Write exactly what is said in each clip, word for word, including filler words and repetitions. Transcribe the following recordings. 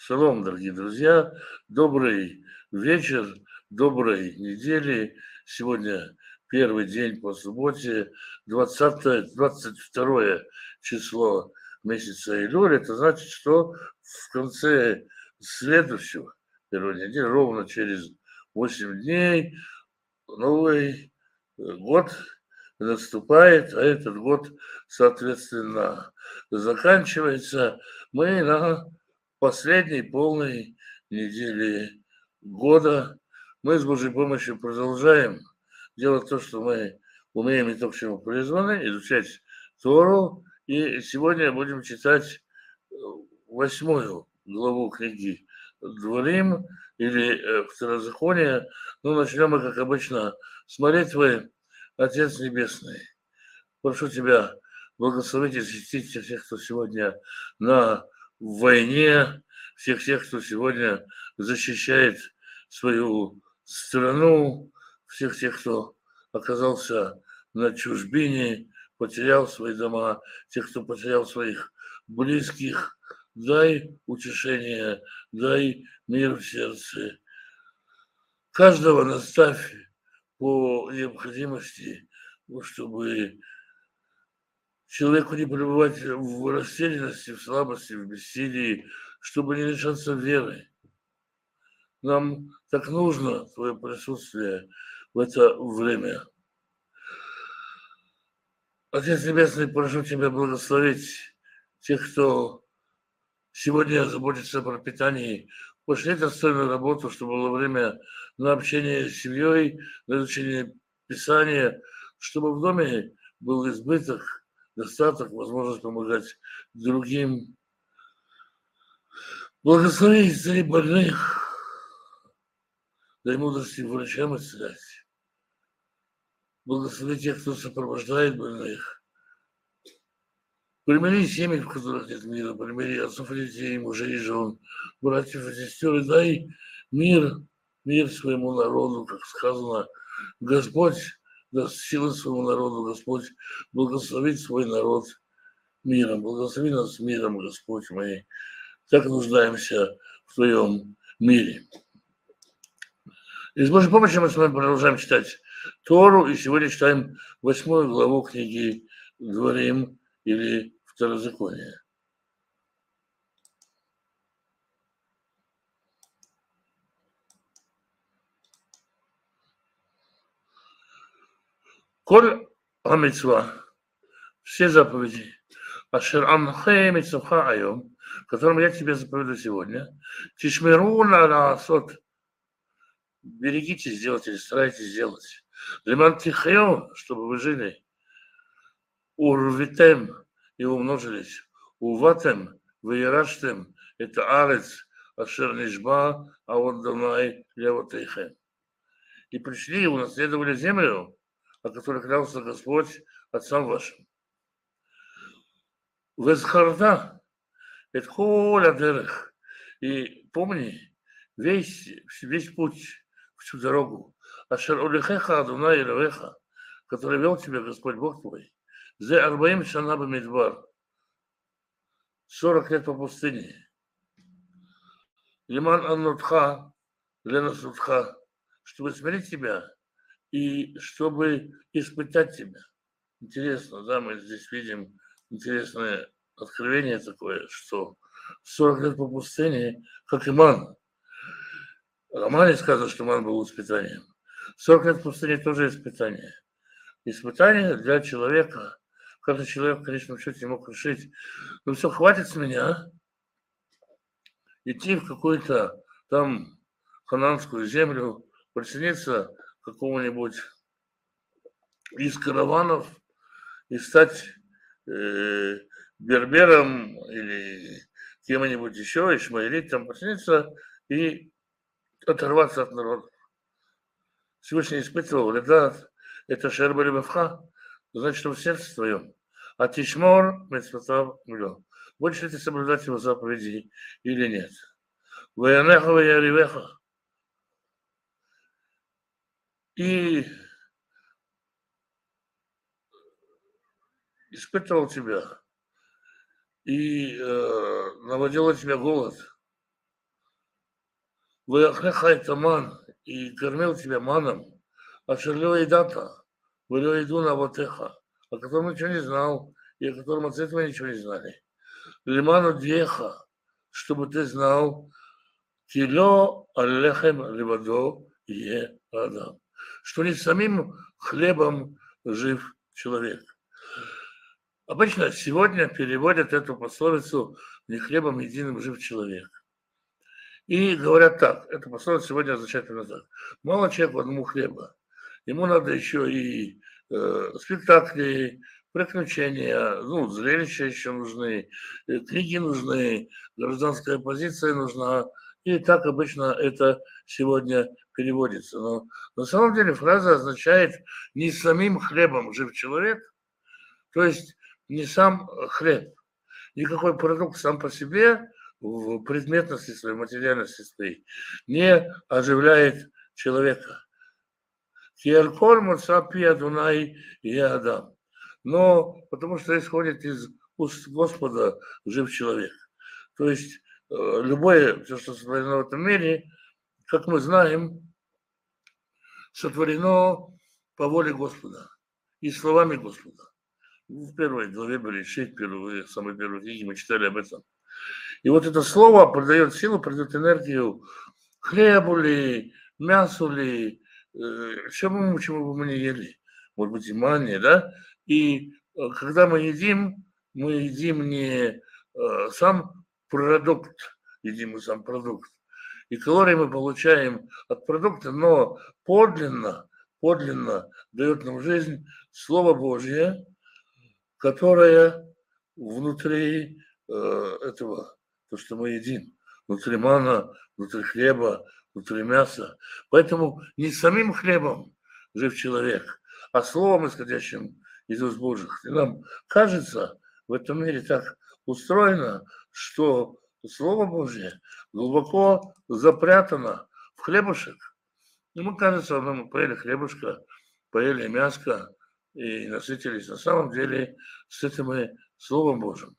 Шалом, дорогие друзья. Добрый вечер, доброй недели. Сегодня первый день по субботе, двадцатое, двадцать второе число месяца Илюль. Это значит, что в конце следующего первой недели, ровно через восемь дней, Новый год наступает, а этот год, соответственно, заканчивается. Мы на последней полной неделе года. Мы с Божьей помощью продолжаем делать то, что мы умеем и то, к чему призваны, изучать Тору. И сегодня будем читать восьмую главу книги Дворим или Второзаконие. Ну, начнем мы, как обычно, с молитвы. Отец Небесный, прошу Тебя благословить и защитить всех тех, кто сегодня на войне, всех тех, кто сегодня защищает свою страну, всех тех, кто оказался на чужбине, потерял свои дома, тех, кто потерял своих близких. Дай утешение, дай мир в сердце. Каждого наставь по необходимости, чтобы человеку не пребывать в растерянности, в слабости, в бессилии, чтобы не лишаться веры. Нам так нужно твое присутствие в это время. Отец Небесный, прошу Тебя благословить тех, кто сегодня заботится о пропитании. Пошли достойную работу, чтобы было время на общение с семьей, на изучение Писания, чтобы в доме был избыток, достаток, возможность помогать другим. Благослови исцели больных, дай мудрости врачам исцелять. Благослови тех, кто сопровождает больных. Примири семьи, в которых нет мира, примири отцов и детей, мужей и жен, братьев и сестер, и дай мир, мир своему народу, как сказано. Господь даст силы своему народу, Господь благословит свой народ миром. Благослови нас миром, Господь, мы так нуждаемся в Твоем мире. И с Божьей помощью мы с вами продолжаем читать Тору, и сегодня читаем восьмую главу книги Дворим или Второзаконие. Коль амитсва, все заповеди, ашер амхе митсвха айом, которым я тебе заповедую сегодня, тишмеру на лаасот, берегитесь, сделайте, старайтесь сделать. Лиман тихео, чтобы вы жили. Урвитем, и умножились. Уватем, выираштем, это арец, ашер нишба, а вот Дунай левотейхем. И пришли и унаследовали землю, о которой клялся Господь отцам вашим. Везхарда, это холя дерех. И помни весь, весь путь, всю дорогу. Ашер улихеха Адунай Элевеха, который вел тебя Господь Бог твой. Зе арбаим шана бамидбар. сорок лет по пустыне. Лиман аннутха, ленасутха, чтобы смирить тебя и чтобы испытать тебя. Интересно, да, мы здесь видим интересное откровение такое, что сорок лет по пустыне, как и ман. В романе сказано, что ман был испытанием. сорок лет в пустыне тоже испытание. Испытание для человека. Каждый человек в конечном счете мог решить, ну все, хватит с меня идти в какую-то там хананскую землю, присоединиться к какому-нибудь из караванов и стать э, бербером или кем-нибудь еще, ишмаилитом, присоединиться и оторваться от народа. Всевышний испытывал, ребят, это шерба лебавха, значит, что в сердце твоем. А тишмор мецватав миллион. Будешь ли ты соблюдать его заповеди или нет? Ваянеха ваяривеха. И испытывал тебя, и э, наводил на тебя голод, Ваяхлеха это ман, и кормил тебя маном, а шерлё и дата, вылё иду на ватеха, о котором ничего не знал, и о котором от этого ничего не знали. Лиману деха, чтобы ты знал, кило аллехем левадо е адам, что не самим хлебом жив человек. Обычно сегодня переводят эту пословицу «не хлебом единым жив человек». И говорят так, эта пословица сегодня означает именно так. Мало человеку одному хлеба. Ему надо еще и э, спектакли, приключения, ну, зрелища еще нужны, э, книги нужны, гражданская позиция нужна. И так обычно это сегодня переводится. Но на самом деле фраза означает «не самим хлебом жив человек», то есть не сам хлеб, никакой продукт сам по себе в предметности своей, материальности своей не оживляет человека. Киалькор Муцапи Адунай и Адам. Но потому что исходит из уст Господа жив человек. То есть любое, все, что сотворено в этом мире, как мы знаем, сотворено по воле Господа и словами Господа. В первой главе Берешит, первой, самой первой книге мы читали об этом. И вот это слово придает силу, придает энергию хлебу ли, мясу ли, э, чему, чему бы мы не ели, может быть, и мане, да? И э, когда мы едим, мы едим не э, сам продукт, едим мы сам продукт. И калории мы получаем от продукта, но подлинно, подлинно дает нам жизнь Слово Божье, которое внутри э, этого, то, что мы едим, внутри мана, внутри хлеба, внутри мяса. Поэтому не самим хлебом жив человек, а словом, исходящим из уст Божьих. И нам кажется, в этом мире так устроено, что Слово Божье глубоко запрятано в хлебушек. И мы, кажется, мы поели хлебушка, поели мяско, и насытились. На самом деле с этим и Словом Божьим.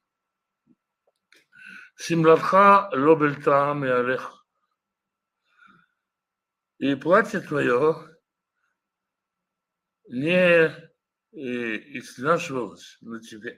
Симратха лобельта миалех. И платье твое не изнашивалось на тебе.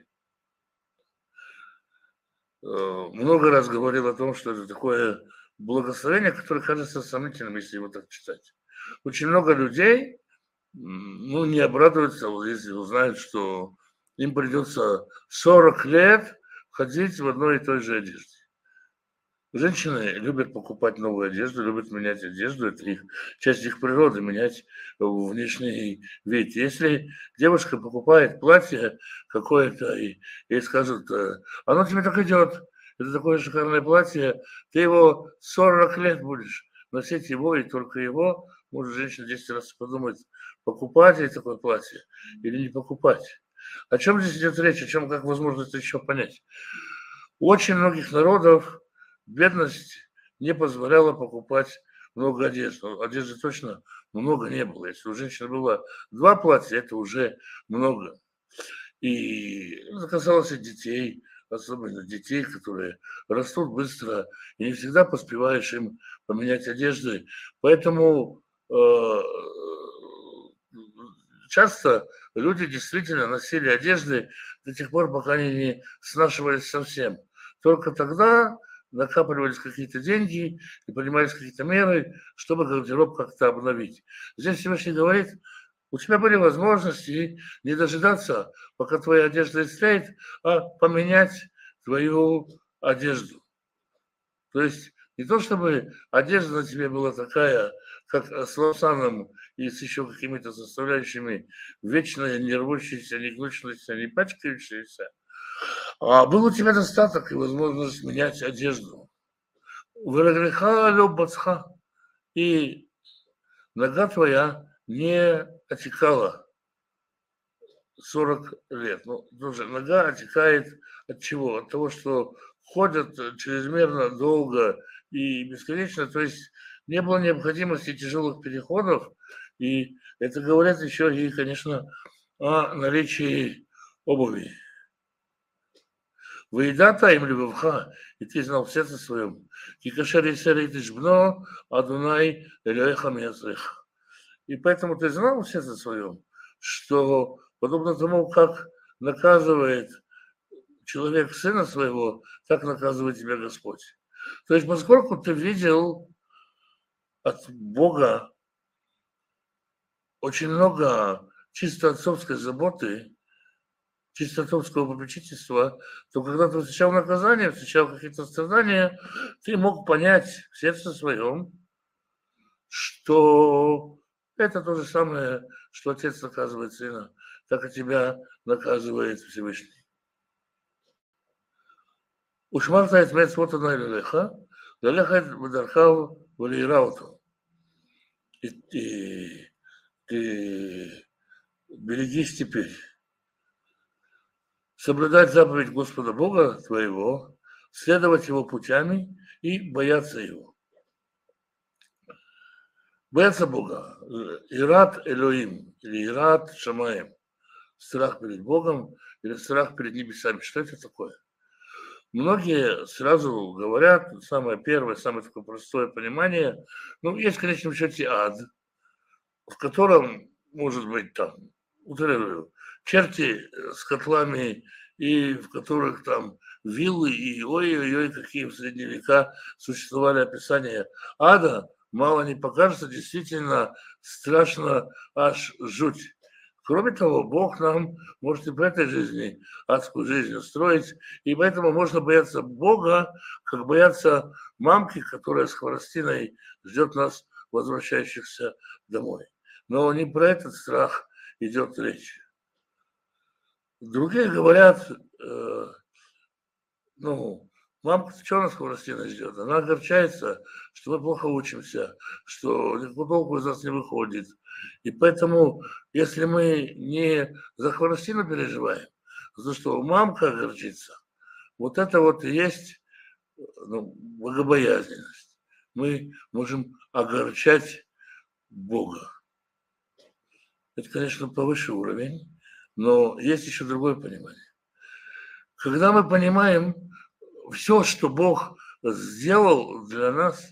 Много раз говорил о том, что это такое благословение, которое кажется сомнительным, если его так читать. Очень много людей, ну, не обрадуются, если узнают, что им придется сорок лет ходить в одной и той же одежде. Женщины любят покупать новую одежду, любят менять одежду, это их, часть их природы, менять внешний вид. Если девушка покупает платье какое-то, и ей скажут, оно тебе так идет, это такое шикарное платье, ты его сорок лет будешь носить его и только его, может женщина десять раз подумать, покупать ей такое платье или не покупать. О чем здесь идет речь, о чем, как возможно это еще понять? У очень многих народов бедность не позволяла покупать много одежды. Одежды точно много не было. Если у женщины было два платья, это уже много. И это касалось и детей, особенно детей, которые растут быстро, и не всегда поспеваешь им поменять одежды. Поэтому э, часто люди действительно носили одежды до тех пор, пока они не снашивались совсем. Только тогда накапливались какие-то деньги и принимались какие-то меры, чтобы гардероб как-то обновить. Здесь Всевышний говорит, у тебя были возможности не дожидаться, пока твоя одежда истлеет, а поменять твою одежду. То есть не то, чтобы одежда на тебе была такая, как с лосаном и с еще какими-то составляющими, вечно не рвущейся, не гнущейся, не пачкающейся, а был у тебя достаток и возможность менять одежду. Вырагреха любацха, и нога твоя не отекала сорок лет. Ну, тоже нога отекает от чего? От того, что ходят чрезмерно долго и бесконечно, то есть не было необходимости тяжелых переходов, и это говорят еще и, конечно, о наличии обуви. Выедата им любовха, и ты знал в сердце своем. Кикашер и серый ты жбно, адунай элеха миасреха. И поэтому ты знал в сердце своем, что подобно тому, как наказывает человек сына своего, так наказывает тебя Господь. То есть, поскольку ты видел от Бога очень много чисто отцовской заботы, чисто отцовского попечительства, то когда ты встречал наказание, встречал какие-то страдания, ты мог понять в сердце своем, что это то же самое, что отец наказывает сына, так и тебя наказывает Всевышний. ושמרת את מצוות אדוני אלוהיך, ללכת בדרכיו ולהירא אותו. Берегись теперь соблюдать заповедь Господа Бога твоего, следовать его путями и бояться его. Бояться Бога. Ират Элоим или Ират Шамаем. Страх перед Богом или страх перед небесами. Что это такое? Многие сразу говорят, самое первое, самое такое простое понимание, ну, есть в конечном счете ад, в котором, может быть, там, утрирую, черти с котлами, и в которых там виллы, и ой-ой-ой, какие в средние века существовали описания ада, мало не покажется, действительно страшно, аж жуть. Кроме того, Бог нам может и в этой жизни адскую жизнь устроить, и поэтому можно бояться Бога, как бояться мамки, которая с хворостиной ждет нас, возвращающихся домой. Но не про этот страх идет речь. Другие говорят, э, ну, мамка, что нас хворостиной ждет? Она огорчается, что мы плохо учимся, что никакого толку из нас не выходит. И поэтому, если мы не за хворостину переживаем, за что мамка огорчится, вот это вот и есть, ну, богобоязненность. Мы можем огорчать Бога. Это, конечно, повыше уровень, но есть еще другое понимание. Когда мы понимаем все, что Бог сделал для нас,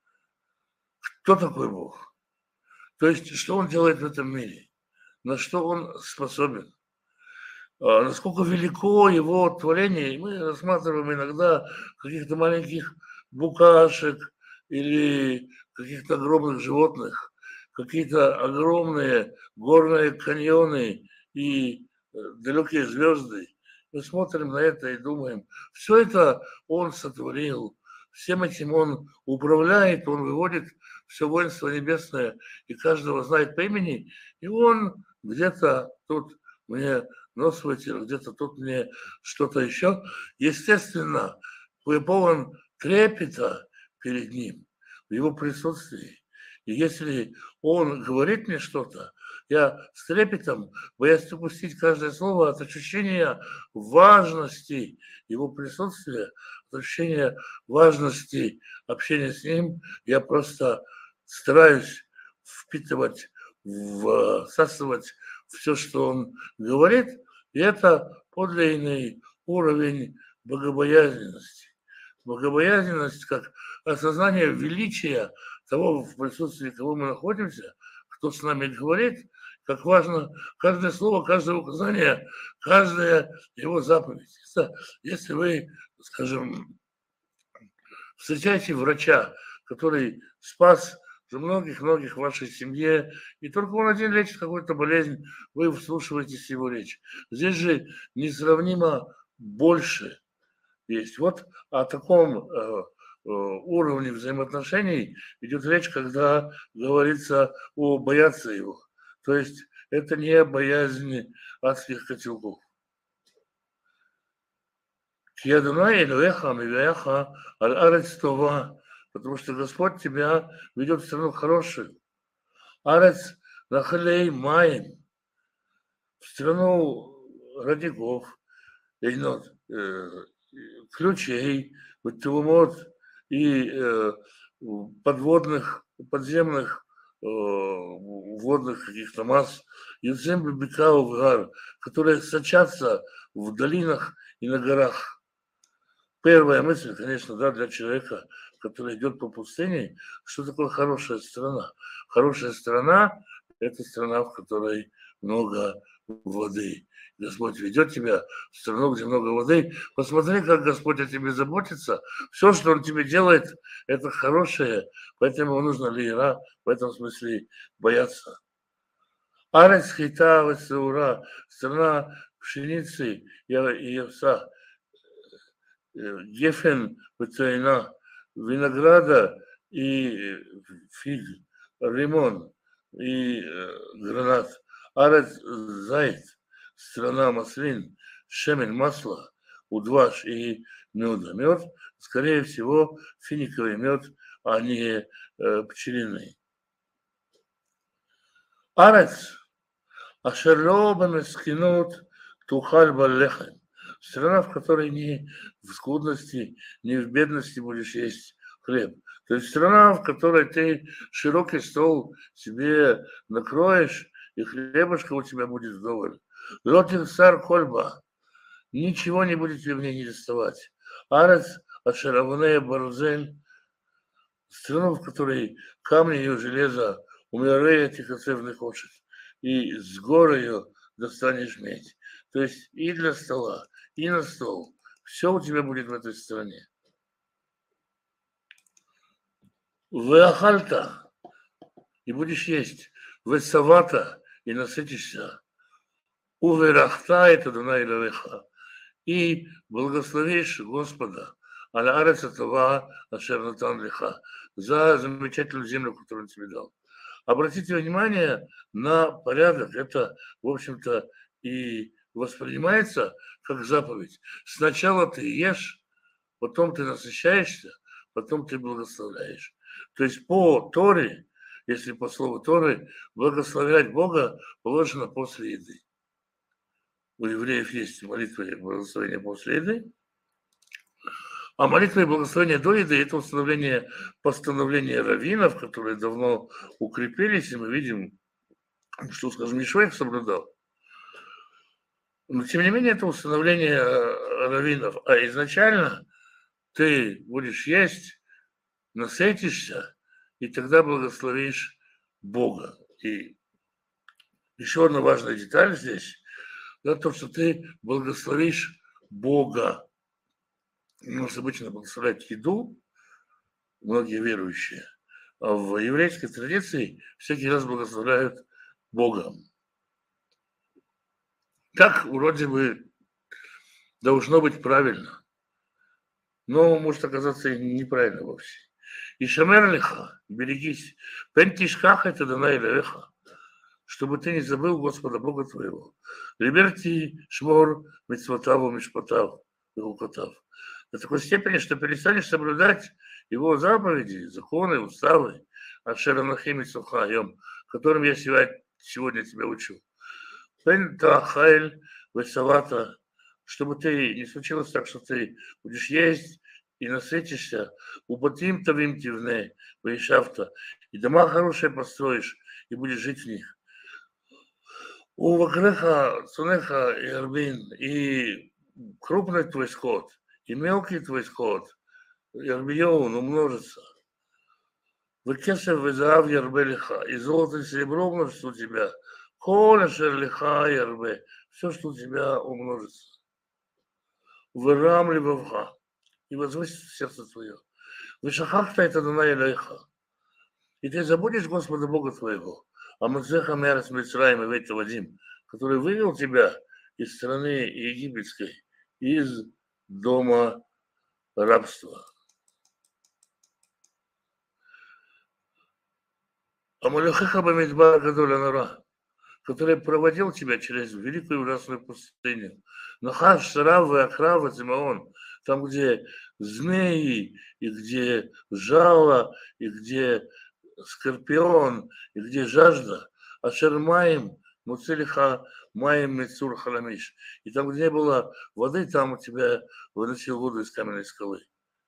кто такой Бог? То есть, что Он делает в этом мире? На что Он способен? Насколько велико Его творение? И мы рассматриваем иногда каких-то маленьких букашек или каких-то огромных животных, какие-то огромные горные каньоны и далекие звезды. Мы смотрим на это и думаем, все это Он сотворил, всем этим Он управляет, Он выводит все воинство небесное, и каждого знает по имени, и Он где-то тут мне нос вытер, где-то тут мне что-то еще. Естественно, я полон трепета перед Ним, в Его присутствии. И если Он говорит мне что-то, я с трепетом, боясь упустить каждое слово от ощущения важности Его присутствия, от ощущения важности общения с Ним, я просто стараюсь впитывать, всасывать все, что Он говорит, и это подлинный уровень богобоязненности. Богобоязненность как осознание величия того, в присутствии кого мы находимся, кто с нами говорит, как важно каждое слово, каждое указание, каждая его заповедь. Если вы, скажем, встречаете врача, который спас многих-многих в вашей семье, и только он один лечит какую-то болезнь, вы вслушиваетесь в его речь. Здесь же несравнимо больше есть. Вот о таком э, э, уровне взаимоотношений идет речь, когда говорится о бояться его. То есть это не боязнь адских котелков. Потому что Господь тебя ведет в страну хорошую. Арец нахалей маем, в страну родников, ключей, тумот и подводных, подземных водных каких-то масс, которые сочатся в долинах и на горах. первая мысль, конечно, да, для человека, который идет по пустыне, что такое хорошая страна. Хорошая страна – это страна, в которой много воды. Господь ведет тебя в страну, где много воды. Посмотри, как Господь о тебе заботится. Все, что Он тебе делает, это хорошее. Поэтому нужно лира в этом смысле бояться. Арец хита весаура, страна пшеницы и овса, гефен вецейна, винограда и фиг, лимон и гранат. Арец зайт, страна маслин, шемен, масло, удваш и меда. Мед, скорее всего, финиковый мед, а не э, пчелиный. Арец, ашерло бамескинут тухаль баллехем. Страна, в которой ни в скудности, ни в бедности будешь есть хлеб. То есть страна, в которой ты широкий стол себе накроешь, и хлебушка у тебя будет вдоволь. Лотих сар кольба. Ничего не будет тебе в ней не доставать. Арец ашеравне барзель. Страну, в которой камни и железо умирает тихоцевный хочет. И с горою достанешь медь. То есть и для стола, и на стол. Все у тебя будет в этой стране. Веахальта, и будешь есть. Весавата, и насытишься. Уверахта, это Дуна Илавеха. И благословишь Господа. Аля ареца това ашер натан лиха. За замечательную землю, которую он тебе дал. Обратите внимание на порядок. Это, в общем-то, и воспринимается как заповедь. Сначала ты ешь, потом ты насыщаешься, потом ты благословляешь. То есть по Торе, если по слову Торы, благословлять Бога положено после еды. У евреев есть молитва и благословение после еды, а молитва и благословение до еды – это установление постановления раввинов, которые давно укрепились, и мы видим, что, скажем, Ишуа их соблюдал. Но, тем не менее, это установление раввинов. А изначально ты будешь есть, насытишься, и тогда благословишь Бога. И еще одна важная деталь здесь – это то, что ты благословишь Бога. У нас обычно благословляют еду, многие верующие, а в еврейской традиции всякий раз благословляют Бога. Так вроде бы должно быть правильно, но может оказаться и неправильно вовсе. И шамерлиха, берегись, пентишках это Дуна Илавеха, чтобы ты не забыл Господа Бога твоего. Либерти шмор митцвотаву мишпатав и укотав. До такой степени, что перестанешь соблюдать его заповеди, законы, уставы, ашеранахим и сухаем, которым я сегодня тебя учу. Пента хайль весавата, чтобы ты не случилось так, что ты будешь есть и насытишься, убатим тавим тивне, вейшафта, и дома хорошие построишь, и будешь жить в них. У вакреха, цунеха и арбин, и крупный твой скот, и мелкий твой скот, и арбион умножится. Выкесев вызав ярбелиха, и золото и серебро умножится у тебя, коля шерлиха ярбе, все, что у тебя умножится. Вырам либовха, и возвысится сердце твое. Вышахахта это Дуна Илавеха, и ты забудешь Господа Бога твоего, а Мацеха Мерас Мицраим и Вейт Вадим, который вывел тебя из страны египетской, из дома рабства. Амалюхеха Бамидбар Гадоля Нора, который проводил тебя через великую ужасную пустыню. Нахаш, Сарав и Акрав, Зимаон, там, где змеи, и где жало, и где скорпион, и где жажда, а шермаем, муцелиха, маем мецур халамиш. И там, где не было воды, там у тебя выносил воду из каменной скалы.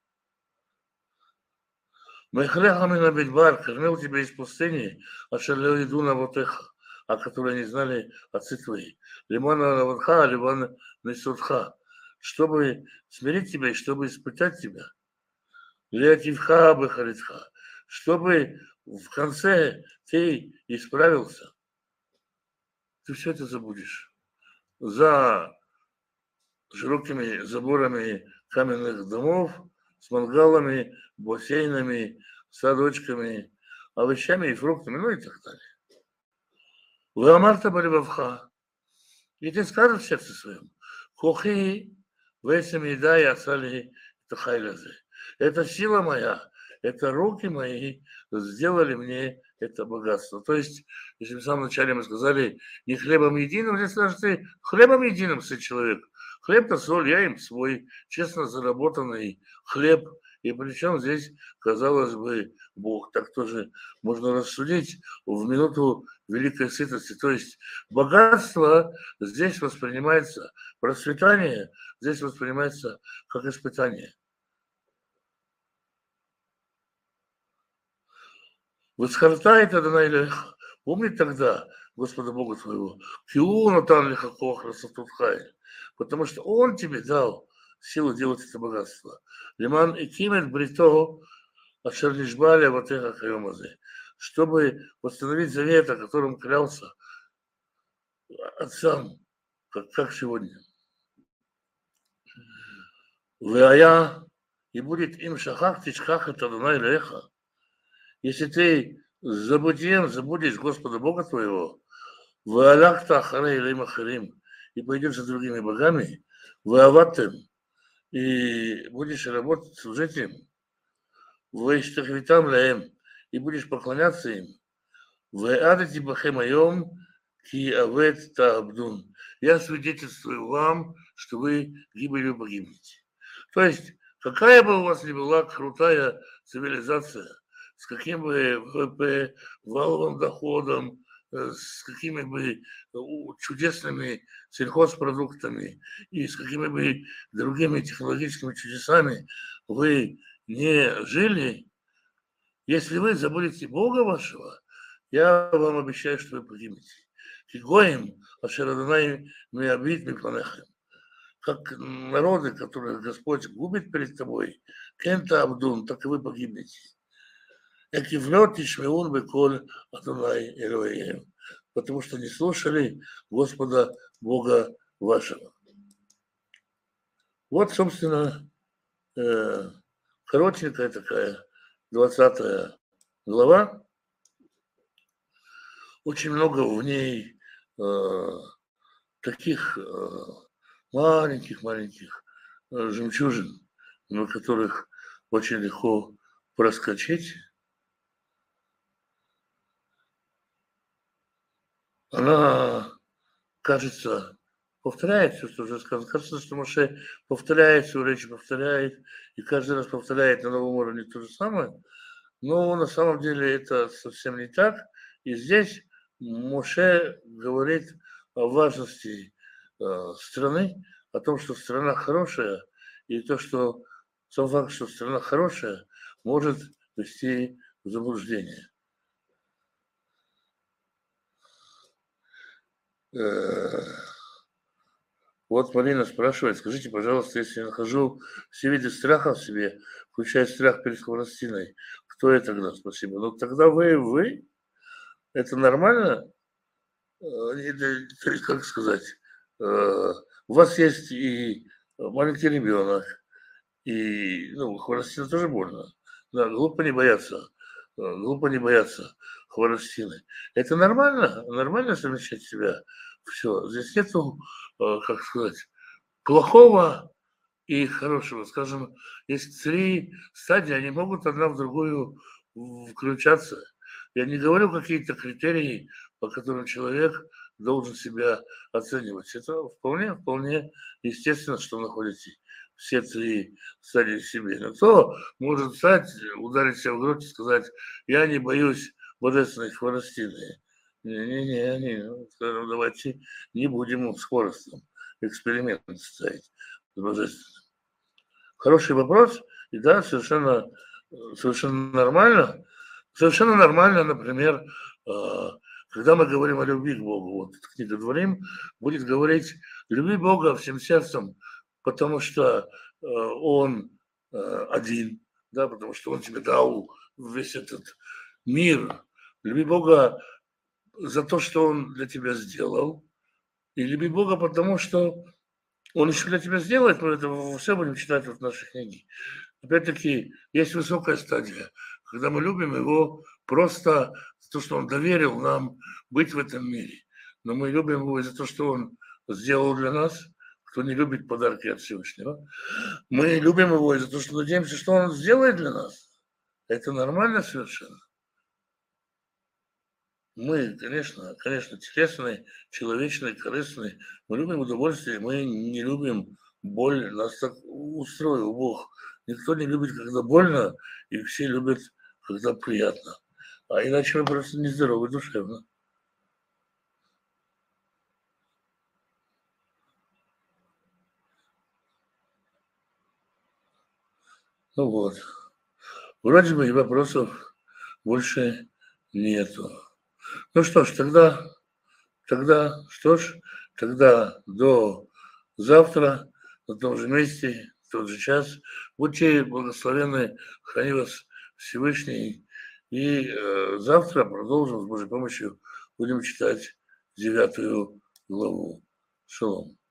Майхляхами на бедбар, кормил тебя из пустыни, а шерлё иду на вотеха, о которой не знали отцы твои. Лимана на ватха, лимана на судха. чтобы смирить тебя и чтобы испытать тебя. Леативха бахаритха, чтобы в конце ты исправился. Ты все это забудешь. За широкими заборами каменных домов, с мангалами, бассейнами, садочками, овощами и фруктами, ну и так далее. Ламарта Балибавха. И ты скажешь в сердце своем, Кохи, весем еда и асали тахайлазе. Это сила моя, это руки мои сделали мне это богатство. То есть, если в самом начале мы сказали, не хлебом единым, здесь скажешь ты, хлебом единым, ты человек. Хлеб-то соль, я им свой честно заработанный хлеб. И причем здесь, казалось бы, Бог. Так тоже можно рассудить в минуту великой сытости. То есть богатство здесь воспринимается, процветание здесь воспринимается как испытание. Восхартает Адонай Леха. Помни тогда Господа Бога твоего. Киуна там леха кохра сатутхай. Потому что Он тебе дал силу делать это богатство. Лиман и кимет брито ашер нишбаля ватеха хайомазе. Чтобы восстановить завет, о котором клялся отцам, как, как сегодня. Вая и будет им шахах тишхах это Адонай Леха. Если ты забудем, забудешь Господа Бога твоего, ваалахта ахарей лейм ахарим, и пойдешь за другими богами, вааватем, и будешь работать, служить им, ваиштахвитам лаэм, и будешь поклоняться им, ваадати бахем айом, ки авет таабдун. Я свидетельствую вам, что вы гибелью погибнете. То есть, какая бы у вас ни была крутая цивилизация, с каким бы ВВП, валовым доходом, с какими бы чудесными сельхозпродуктами и с какими бы другими технологическими чудесами вы не жили, если вы забудете Бога вашего, я вам обещаю, что вы погибнете. Кигоим, ашерадонай миабит мипланехем. Как народы, которых Господь губит перед тобой, кента абдун, так и вы погибнете. Потому что не слушали Господа Бога вашего. Вот, собственно, коротенькая такая двадцатая глава. Очень много в ней таких маленьких-маленьких жемчужин, на которых очень легко проскочить. Она, кажется, повторяет все, что уже сказано. Кажется, что Моше повторяет всю речь, повторяет, и каждый раз повторяет на новом уровне то же самое. Но на самом деле это совсем не так. И здесь Моше говорит о важности э, страны, о том, что страна хорошая, и то, что сам факт, что страна хорошая, может вести в заблуждение. Вот Марина спрашивает, скажите, пожалуйста, если я нахожу все виды страха в себе, включая страх перед Хворостиной, кто я тогда? Спасибо. Ну, тогда вы, вы, это нормально? Это, как сказать, у вас есть и маленький ребенок, и, ну, Хворостина тоже больно. Да, глупо не бояться, глупо не бояться Хворостины. Это нормально? Нормально совмещать себя? Все, здесь нету, как сказать, плохого и хорошего. Скажем, есть три стадии, они могут одна в другую включаться. Я не говорю какие-то критерии, по которым человек должен себя оценивать. Это вполне, вполне естественно, что находите все три стадии в себе. Но кто может встать, ударить себя в грудь и сказать, я не боюсь божественной Хворостины. Не-не-не, не, скажем, давайте не будем с Хворостом эксперимент ставить с божественным. Хороший вопрос, и да, совершенно, совершенно нормально. Совершенно нормально, например, когда мы говорим о любви к Богу, вот книга Дворим будет говорить, люби Бога всем сердцем, потому что э, он э, один, да, потому что он тебе дал весь этот мир. Люби Бога за то, что он для тебя сделал, и люби Бога, потому что он еще для тебя сделает, мы это все будем читать вот в нашей книге. Опять-таки, есть высокая стадия, когда мы любим его просто за то, что он доверил нам быть в этом мире. Но мы любим его за то, что он сделал для нас. Кто не любит подарки от Всевышнего. Мы любим его за то, что надеемся, что он сделает для нас. Это нормально совершенно. Мы, конечно, конечно, телесные, человечные, корыстные. Мы любим удовольствие, мы не любим боль. Нас так устроил Бог. Никто не любит, когда больно, и все любят, когда приятно. А иначе мы просто нездоровы душевно. Ну вот. Вроде бы и вопросов больше нету. Ну что ж, тогда, тогда, что ж, тогда до завтра на том же месте, в тот же час. Будьте благословенны, храни вас Всевышний. И э, завтра продолжим с Божьей помощью, будем читать девятую главу. Шалом.